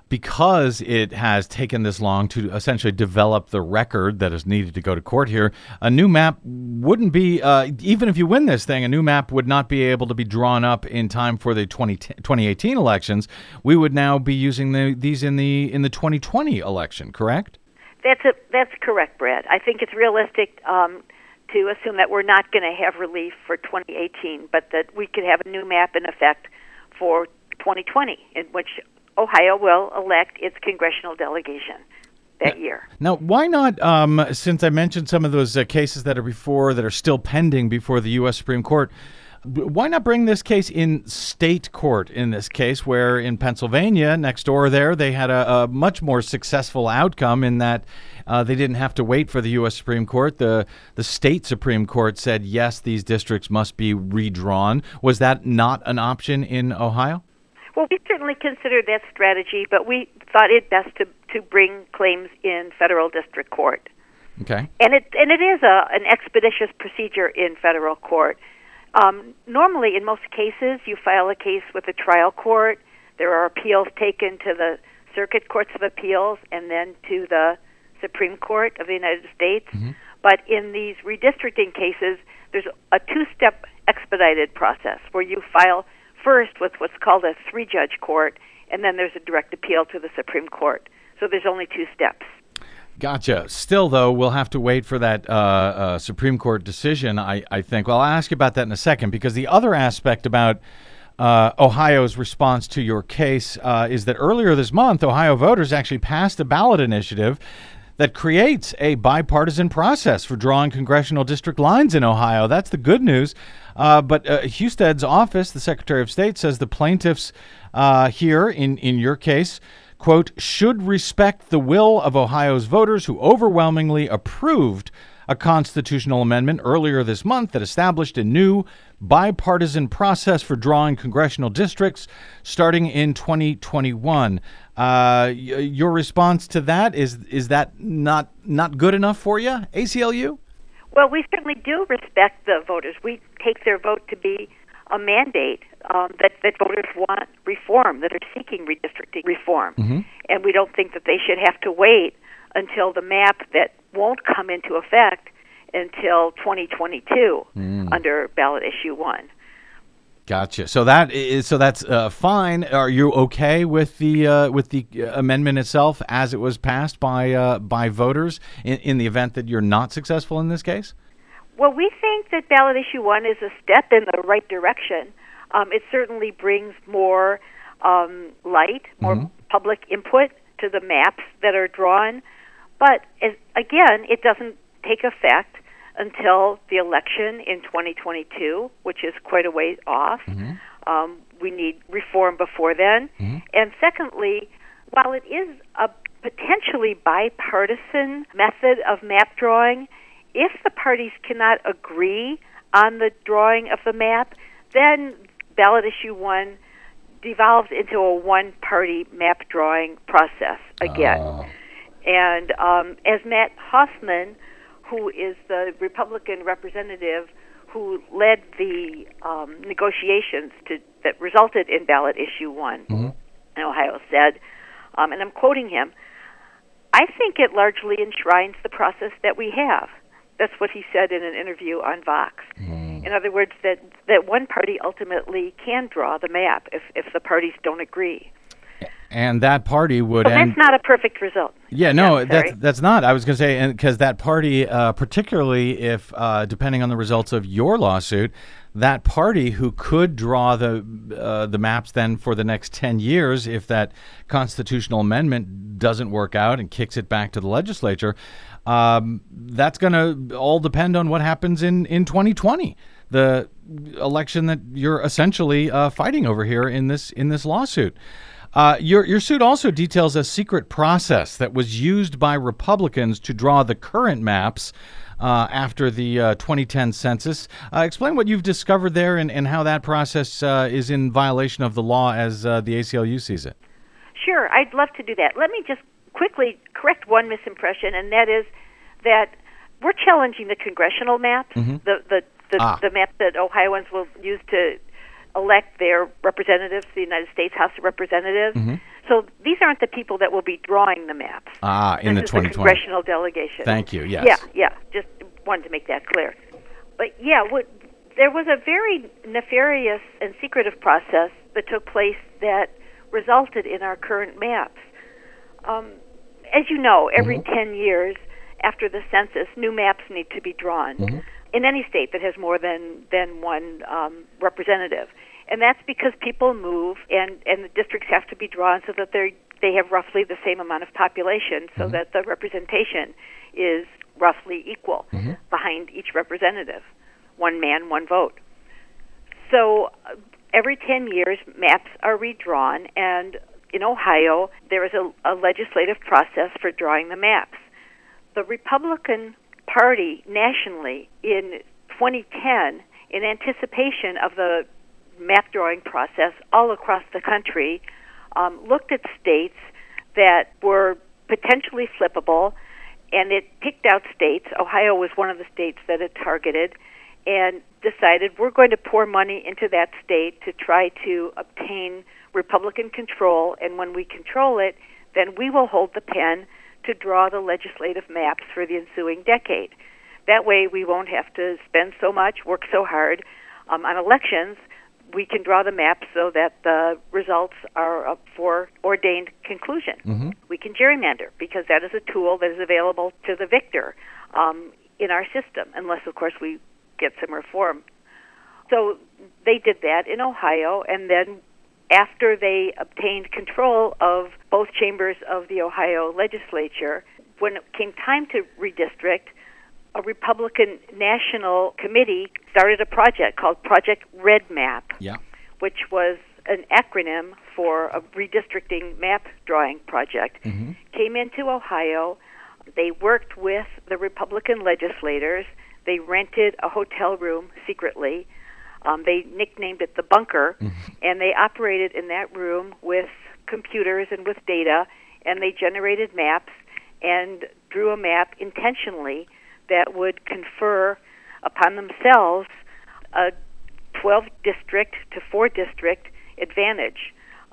because it has taken this long to essentially develop the record that is needed to go to court here, a new map wouldn't be, uh, even if you win this thing, a new map would not be able to be drawn up in time for the twenty eighteen elections. We would now be using the, these in the in the twenty twenty election, correct? That's a, that's correct, Brad. I think it's realistic um, to assume that we're not going to have relief for twenty eighteen, but that we could have a new map in effect for twenty twenty, in which Ohio will elect its congressional delegation that year. Now, why not, um, since I mentioned some of those uh, cases that are before, that are still pending before the U S Supreme Court, why not bring this case in state court in this case, where in Pennsylvania, next door there, they had a, a much more successful outcome in that uh, they didn't have to wait for the U S Supreme Court. The, the state Supreme Court said, yes, these districts must be redrawn. Was that not an option in Ohio? Well, we certainly considered that strategy, but we thought it best to, to bring claims in federal district court. Okay. And it and it is a an expeditious procedure in federal court. Um, normally, in most cases, you file a case with the trial court. There are appeals taken to the circuit courts of appeals and then to the Supreme Court of the United States. Mm-hmm. But in these redistricting cases, there's a two-step expedited process where you file first with what's called a three-judge court, and then there's a direct appeal to the Supreme Court. So there's only two steps. Gotcha. Still, though, we'll have to wait for that uh, uh, Supreme Court decision, I, I think. Well, I'll ask you about that in a second, because the other aspect about uh, Ohio's response to your case uh, is that earlier this month, Ohio voters actually passed a ballot initiative that creates a bipartisan process for drawing congressional district lines in Ohio. That's the good news. Uh, but uh, Husted's office, the Secretary of State, says the plaintiffs uh, here, in, in your case, quote, should respect the will of Ohio's voters who overwhelmingly approved a constitutional amendment earlier this month that established a new bipartisan process for drawing congressional districts starting in twenty twenty-one. Uh, y- your response to that, is is that not not good enough for you, A C L U? Well, we certainly do respect the voters. We take their vote to be a mandate um, that, that voters want reform, that are seeking redistricting reform. Mm-hmm. And we don't think that they should have to wait until the map that won't come into effect until twenty twenty-two mm. under ballot issue one. Gotcha. So that is so that's uh, fine. Are you okay with the uh, with the amendment itself as it was passed by uh, by voters in, in the event that you're not successful in this case? Well, we think that ballot issue one is a step in the right direction. Um, it certainly brings more um, light, more mm-hmm. public input to the maps that are drawn. But as, again, it doesn't take effect until the election in twenty twenty-two, which is quite a ways off. Mm-hmm. Um, we need reform before then. Mm-hmm. And secondly, while it is a potentially bipartisan method of map drawing, if the parties cannot agree on the drawing of the map, then ballot issue one devolves into a one-party map drawing process again. Oh. And um, as Matt Hoffman, who is the Republican representative who led the um, negotiations to, that resulted in ballot issue one mm-hmm. in Ohio, said, um, and I'm quoting him, I think it largely enshrines the process that we have. That's what he said in an interview on Vox. Mm. In other words, that, that one party ultimately can draw the map if, if the parties don't agree. And that party would but end... that's not a perfect result. Yeah, no, yeah, that's, that's not. I was going to say, because that party, uh, particularly if, uh, depending on the results of your lawsuit, that party who could draw the uh, the maps then for the next ten years, if that constitutional amendment doesn't work out and kicks it back to the legislature, um, that's going to all depend on what happens in, in twenty twenty, the election that you're essentially uh, fighting over here in this in this lawsuit. Uh, your your suit also details a secret process that was used by Republicans to draw the current maps uh, after the uh, twenty ten census. Uh, explain what you've discovered there and, and how that process uh, is in violation of the law as uh, the A C L U sees it. Sure, I'd love to do that. Let me just quickly correct one misimpression, and that is that we're challenging the congressional maps, mm-hmm. the the the, ah. the maps that Ohioans will use to elect their representatives to the United States House of Representatives. Mm-hmm. So these aren't the people that will be drawing the maps. Ah, in this the is twenty the twenty. congressional delegation. Thank you, yes. Yeah, yeah. Just wanted to make that clear. But yeah, what, there was a very nefarious and secretive process that took place that resulted in our current maps. Um, as you know, every Mm-hmm. ten years after the census, new maps need to be drawn Mm-hmm. in any state that has more than, than one um, representative. And that's because people move, and, and the districts have to be drawn so that they they have roughly the same amount of population, so Mm-hmm. that the representation is roughly equal Mm-hmm. behind each representative. One man, one vote. So uh, every ten years, maps are redrawn, and in Ohio, there is a, a legislative process for drawing the maps. The Republican Party nationally in twenty ten, in anticipation of the map drawing process all across the country, um, looked at states that were potentially flippable, and it picked out states. Ohio was one of the states that it targeted, and decided we're going to pour money into that state to try to obtain Republican control, and when we control it, then we will hold the pen to draw the legislative maps for the ensuing decade. That way we won't have to spend so much, work so hard um, on elections. We can draw the maps so that the results are a foreordained conclusion. Mm-hmm. We can gerrymander because that is a tool that is available to the victor um, in our system, unless, of course, we get some reform. So they did that in Ohio, and then after they obtained control of both chambers of the Ohio legislature, when it came time to redistrict, a Republican National Committee started a project called Project Red Map, Yeah. which was an acronym for a redistricting map drawing project. Mm-hmm. Came into Ohio. They worked with the Republican legislators. They rented a hotel room secretly. Um, they nicknamed it the bunker, Mm-hmm. and they operated in that room with computers and with data, and they generated maps and drew a map intentionally that would confer upon themselves a twelve-district to four-district advantage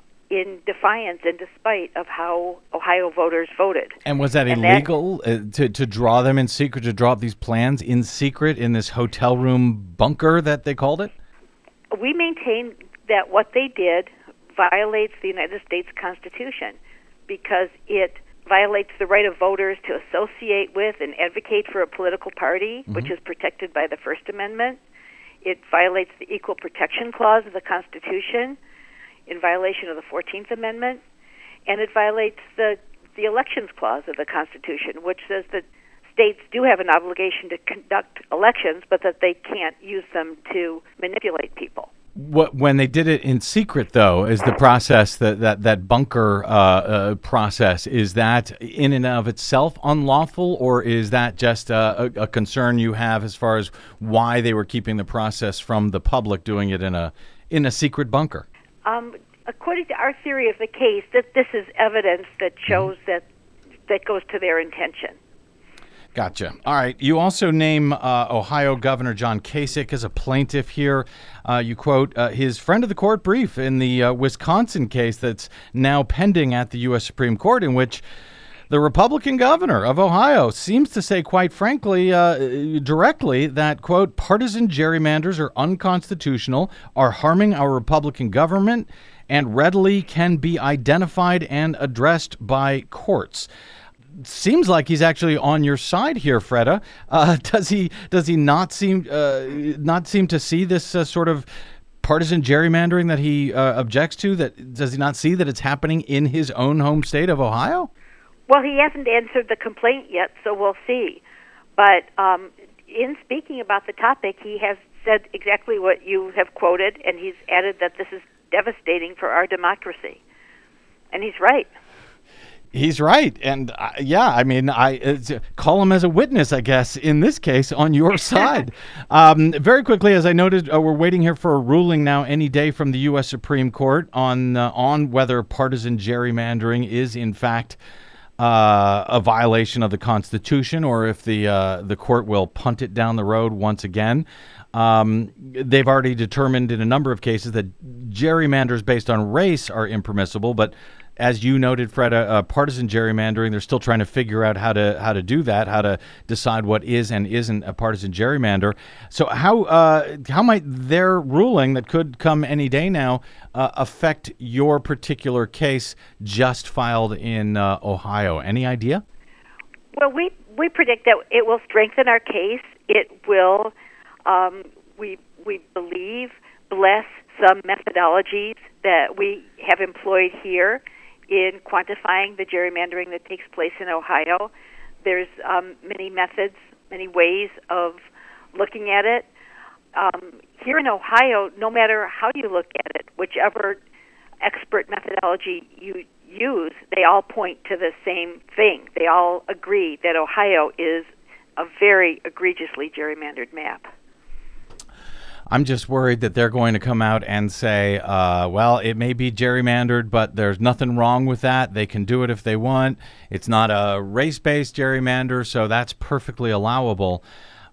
in defiance and despite of how Ohio voters voted. And was that And that- illegal uh, to, to draw them in secret, to draw up these plans in secret in this hotel room bunker that they called it? We maintain that what they did violates the United States Constitution because it violates the right of voters to associate with and advocate for a political party, Mm-hmm. which is protected by the First Amendment. It violates the Equal Protection Clause of the Constitution in violation of the fourteenth Amendment, and it violates the, the Elections Clause of the Constitution, which says that states do have an obligation to conduct elections, but that they can't use them to manipulate people. What, when they did it in secret, though, is the process that that that bunker uh, uh, process, is that in and of itself unlawful, or is that just a, a, a concern you have as far as why they were keeping the process from the public, doing it in a in a secret bunker? Um, according to our theory of the case, that this is evidence that shows mm-hmm. that that goes to their intention. Gotcha. All right. You also name uh, Ohio Governor John Kasich as a plaintiff here. Uh, you quote uh, his friend of the court brief in the uh, Wisconsin case that's now pending at the U S Supreme Court, in which the Republican governor of Ohio seems to say, quite frankly, uh, directly, that, quote, partisan gerrymanders are unconstitutional, are harming our Republican government, and readily can be identified and addressed by courts. Seems like he's actually on your side here, Freda. Uh, does he? Does he not seem uh, not seem to see this uh, sort of partisan gerrymandering that he uh, objects to? That does he not see that it's happening in his own home state of Ohio? Well, he hasn't answered the complaint yet, so we'll see. But um, in speaking about the topic, he has said exactly what you have quoted, and he's added that this is devastating for our democracy. And he's right. He's right. And uh, yeah, I mean, I uh, call him as a witness, I guess, in this case, on your side. um, very quickly, as I noted, uh, we're waiting here for a ruling now any day from the U S Supreme Court on uh, on whether partisan gerrymandering is, in fact, uh, a violation of the Constitution, or if the uh, the court will punt it down the road once again. Um, they've already determined in a number of cases that gerrymanders based on race are impermissible, but as you noted, Fred, uh, uh, partisan gerrymandering. They're still trying to figure out how to how to do that, how to decide what is and isn't a partisan gerrymander. So how uh, how might their ruling that could come any day now uh, affect your particular case just filed in uh, Ohio? Any idea? Well, we, we predict that it will strengthen our case. It will, um, we we believe, bless some methodologies that we have employed here in quantifying the gerrymandering that takes place in Ohio. There's um, many methods, many ways of looking at it. Um, here in Ohio, no matter how you look at it, whichever expert methodology you use, they all point to the same thing. They all agree that Ohio is a very egregiously gerrymandered map. I'm just worried that they're going to come out and say, uh, well, it may be gerrymandered, but there's nothing wrong with that. They can do it if they want. It's not a race-based gerrymander, so that's perfectly allowable.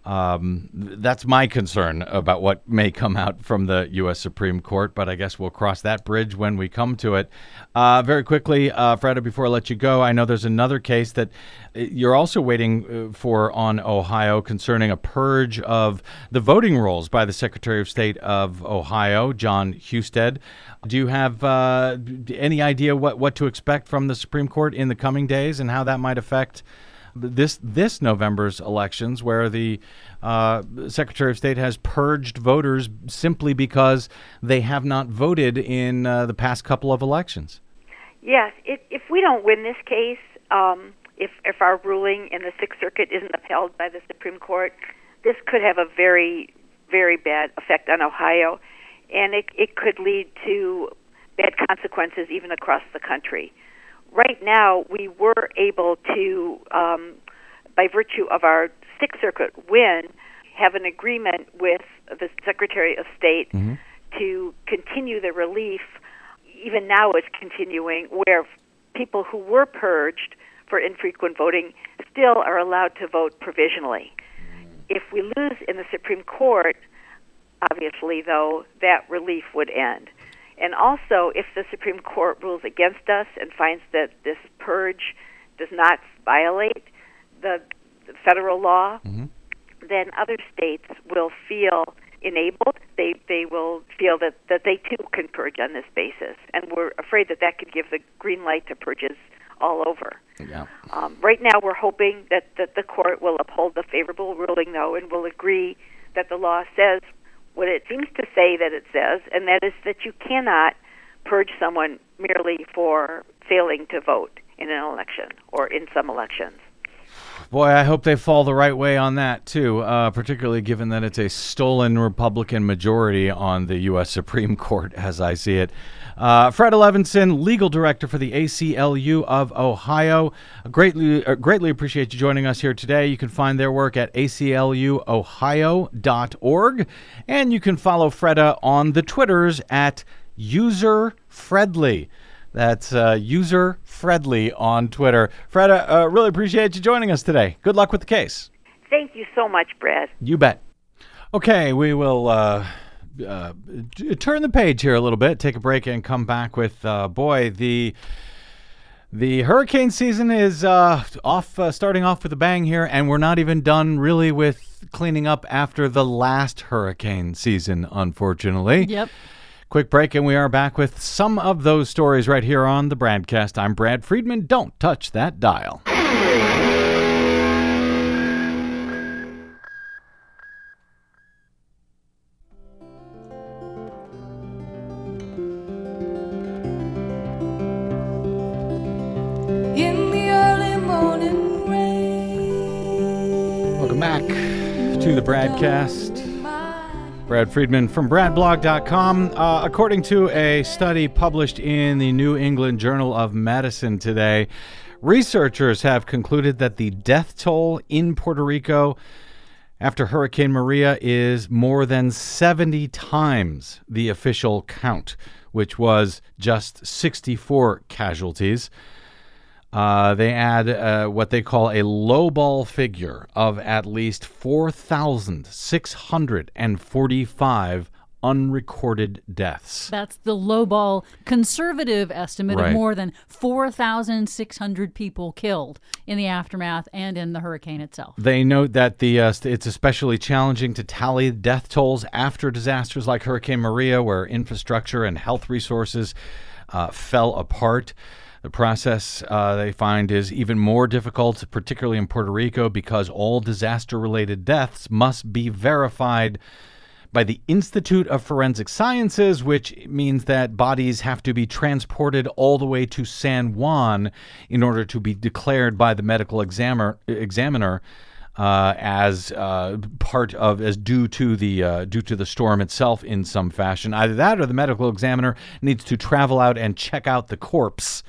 Um, that's my concern about what may come out from the U S Supreme Court, but I guess we'll cross that bridge when we come to it. Uh, very quickly, uh, Freda, before I let you go, I know there's another case that you're also waiting for on Ohio concerning a purge of the voting rolls by the Secretary of State of Ohio, John Husted. Do you have uh, any idea what, what to expect from the Supreme Court in the coming days and how that might affect this this November's elections, where the uh, Secretary of State has purged voters simply because they have not voted in uh, the past couple of elections? Yes, it, if we don't win this case, um, if if our ruling in the Sixth Circuit isn't upheld by the Supreme Court, this could have a very, very bad effect on Ohio, and it, it could lead to bad consequences even across the country. Right now, we were able to, um, by virtue of our Sixth Circuit win, have an agreement with the Secretary of State mm-hmm. to continue the relief. Even now it's continuing, where people who were purged for infrequent voting still are allowed to vote provisionally. If we lose in the Supreme Court, obviously, though, that relief would end. And also, if the Supreme Court rules against us and finds that this purge does not violate the, the federal law, mm-hmm. then other states will feel enabled. They they will feel that, that they too can purge on this basis. And we're afraid that that could give the green light to purges all over. Yeah. Um, right now, we're hoping that, that the court will uphold the favorable ruling, though, and will agree that the law says what it seems to say that it says, and that is that you cannot purge someone merely for failing to vote in an election or in some elections. Boy, I hope they fall the right way on that, too, uh, particularly given that it's a stolen Republican majority on the U S Supreme Court, as I see it. Uh, Freda Levinson, legal director for the A C L U of Ohio. Greatly, uh, greatly appreciate you joining us here today. You can find their work at A C L U ohio dot org, and you can follow Freda on the Twitters at UserFredly. That's uh, UserFredly on Twitter. Freda, uh, really appreciate you joining us today. Good luck with the case. Thank you so much, Brad. You bet. Okay, we will uh, uh, turn the page here a little bit, take a break, and come back with, uh, boy, the the hurricane season is uh, off, uh, starting off with a bang here, and we're not even done really with cleaning up after the last hurricane season, unfortunately. Yep. Quick break, and we are back with some of those stories right here on the Bradcast. I'm Brad Friedman. Don't touch that dial. In the early morning rain. Welcome back to the Bradcast. Brad Friedman from brad blog dot com. Uh, according to a study published in the New England Journal of Medicine today, researchers have concluded that the death toll in Puerto Rico after Hurricane Maria is more than seventy times the official count, which was just sixty-four casualties. Uh, they add uh, what they call a lowball figure of at least four thousand six hundred forty-five unrecorded deaths. That's the lowball conservative estimate Right. of more than four thousand six hundred people killed in the aftermath and in the hurricane itself. They note that the uh, it's especially challenging to tally death tolls after disasters like Hurricane Maria, where infrastructure and health resources uh, fell apart. The process, uh, they find, is even more difficult, particularly in Puerto Rico, because all disaster-related deaths must be verified by the Institute of Forensic Sciences, which means that bodies have to be transported all the way to San Juan in order to be declared by the medical examiner, examiner uh, as uh, part of, as due to the uh, due to the storm itself in some fashion. Either that or the medical examiner needs to travel out and check out the corpse,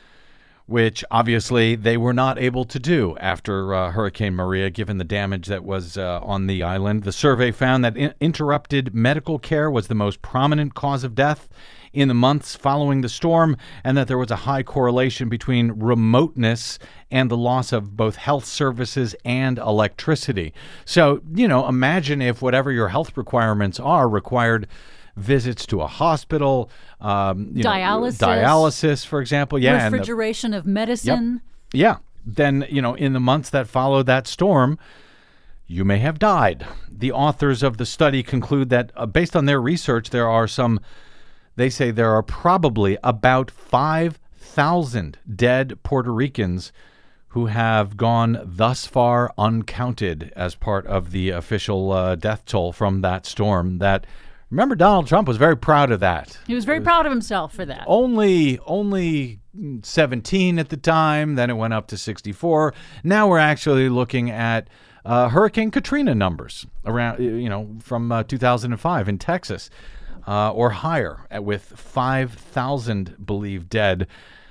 which obviously they were not able to do after uh, Hurricane Maria, given the damage that was uh, on the island. The survey found that in- interrupted medical care was the most prominent cause of death in the months following the storm, and that there was a high correlation between remoteness and the loss of both health services and electricity. So, you know, imagine if whatever your health requirements are required visits to a hospital, um, you Dialysis. know, dialysis, for example. Yeah, and the- Refrigeration of medicine. yeah. Then, you know, in the months that followed that storm, you may have died. The authors of the study conclude that, uh, based on their research, there are some, they say there are probably about five thousand dead Puerto Ricans who have gone thus far uncounted as part of the official uh, death toll from that storm. That, remember, Donald Trump was very proud of that. He was very proud of himself for that. Only, only seventeen at the time. Then it went up to sixty-four. Now we're actually looking at uh, Hurricane Katrina numbers around, you know, from uh, two thousand five in Texas, uh, or higher, with five thousand believed dead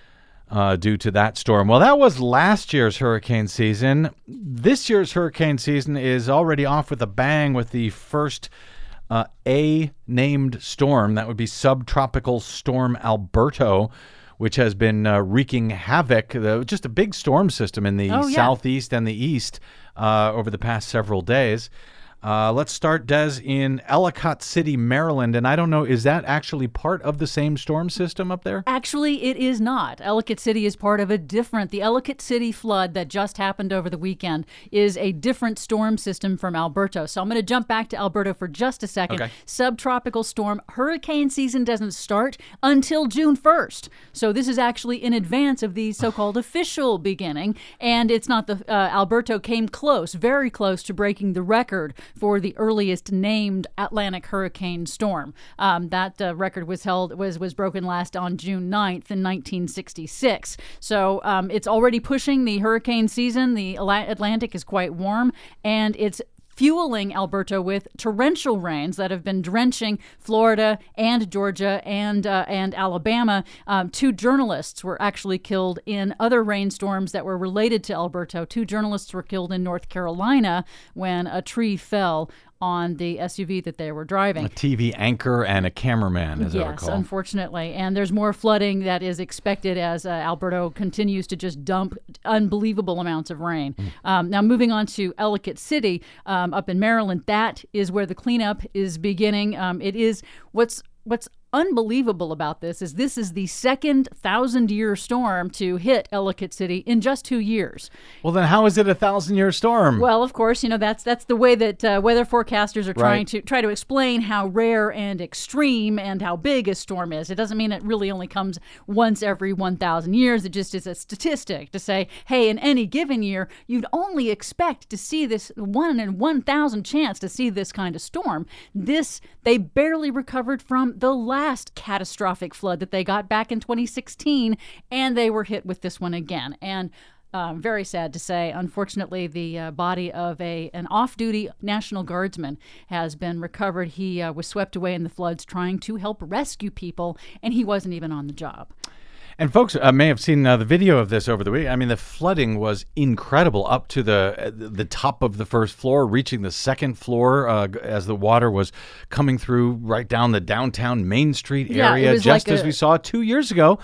uh, due to that storm. Well, that was last year's hurricane season. This year's hurricane season is already off with a bang with the first Uh, a named storm. That would be Subtropical Storm Alberto, which has been uh, wreaking havoc, the, just a big storm system in the Oh, yeah. southeast and the east uh, over the past several days. Uh, let's start, Des, in Ellicott City, Maryland. And I don't know, is that actually part of the same storm system up there? Actually, it is not. Ellicott City is part of a different, the Ellicott City flood that just happened over the weekend is a different storm system from Alberto. So I'm going to jump back to Alberto for just a second. Okay. Subtropical storm, hurricane season doesn't start until June first. So this is actually in advance of the so-called official beginning. And it's not the, uh, Alberto came close, very close to breaking the record for the earliest named Atlantic hurricane storm. Um, that uh, record was held was was broken last on June ninth in nineteen sixty-six. So um, it's already pushing the hurricane season. The Atlantic is quite warm, and it's fueling Alberto with torrential rains that have been drenching Florida and Georgia and uh, and Alabama. Um, two journalists were actually killed in other rainstorms that were related to Alberto. Two journalists were killed in North Carolina when a tree fell on the S U V that they were driving. A T V anchor and a cameraman, as I Yes, recall. unfortunately. And there's more flooding that is expected as uh, Alberto continues to just dump unbelievable amounts of rain. Mm. Um, now, moving on to Ellicott City um, up in Maryland, that is where the cleanup is beginning. Um, it is what's what's unbelievable about this is this is the second thousand-year storm to hit Ellicott City in just two years. Well, then how is it a thousand-year storm? Well, of course, you know, that's that's the way that uh, weather forecasters are trying Right. to try to explain how rare and extreme and how big a storm is. It doesn't mean it really only comes once every one thousand years. It just is a statistic to say, hey, in any given year, you'd only expect to see this one in one thousand chance to see this kind of storm. This, they barely recovered from the last catastrophic flood that they got back in twenty sixteen, and they were hit with this one again. And Um, very sad to say. Unfortunately, the uh, body of a an off-duty National Guardsman has been recovered. He uh, was swept away in the floods trying to help rescue people, and he wasn't even on the job. And folks uh, may have seen uh, the video of this over the week. I mean, the flooding was incredible up to the uh, the top of the first floor, reaching the second floor uh, as the water was coming through right down the downtown Main Street Yeah, it area, was just like as a- we saw two years ago.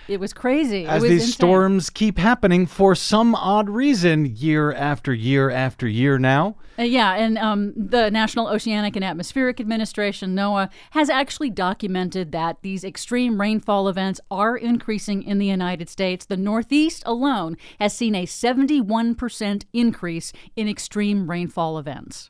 It was crazy. As it was these insane. storms keep happening for some odd reason, year after year after year now. Uh, yeah, and um, the National Oceanic and Atmospheric Administration, NOAA, has actually documented that these extreme rainfall events are increasing in the United States. The Northeast alone has seen a seventy-one percent increase in extreme rainfall events.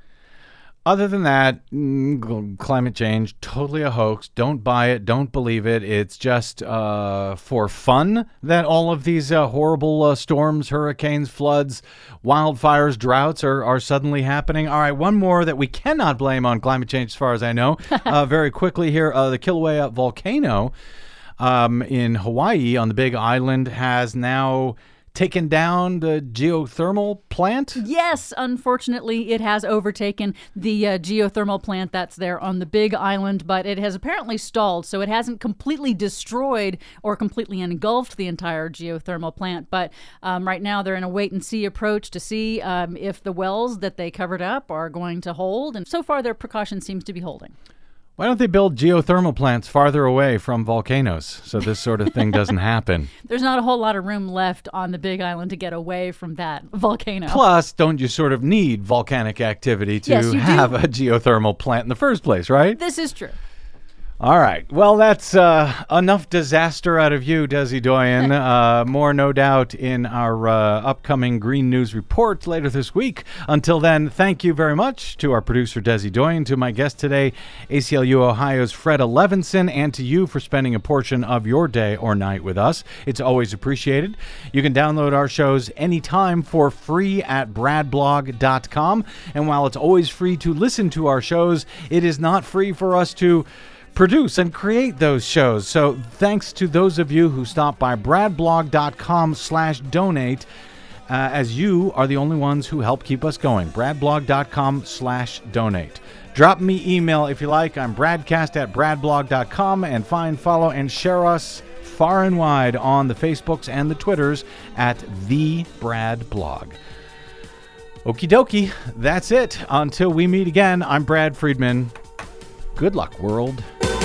Other than that, mm, climate change, totally a hoax. Don't buy it. Don't believe it. It's just uh, for fun that all of these uh, horrible uh, storms, hurricanes, floods, wildfires, droughts are, are suddenly happening. All right, one more that we cannot blame on climate change as far as I know. uh, very quickly here, uh, the Kilauea volcano um, in Hawaii on the Big Island has now taken down the geothermal plant? Yes, unfortunately, it has overtaken the uh, geothermal plant that's there on the Big Island, but it has apparently stalled, so it hasn't completely destroyed or completely engulfed the entire geothermal plant. But um, right now, they're in a wait-and-see approach to see um, if the wells that they covered up are going to hold, and so far, their precaution seems to be holding. Why don't they build geothermal plants farther away from volcanoes so this sort of thing doesn't happen? There's not a whole lot of room left on the Big Island to get away from that volcano. Plus, don't you sort of need volcanic activity to Yes, you have do. a geothermal plant in the first place, right? This is true. All right. Well, that's uh, enough disaster out of you, Desi Doyen. uh, more, no doubt, in our uh, upcoming Green News Report later this week. Until then, thank you very much to our producer, Desi Doyen, to my guest today, A C L U Ohio's Fred Levinson, and to you for spending a portion of your day or night with us. It's always appreciated. You can download our shows anytime for free at brad blog dot com. And while it's always free to listen to our shows, it is not free for us to produce and create those shows. So thanks to those of you who stop by brad blog dot com slash donate, uh, as you are the only ones who help keep us going. brad blog dot com slash donate. Drop me email if you like. I'm bradcast at brad blog dot com, and find, follow, and share us far and wide on the Facebooks and the Twitters at The Brad Blog. Okie dokie, that's it. Until we meet again, I'm Brad Friedman. Good luck, world.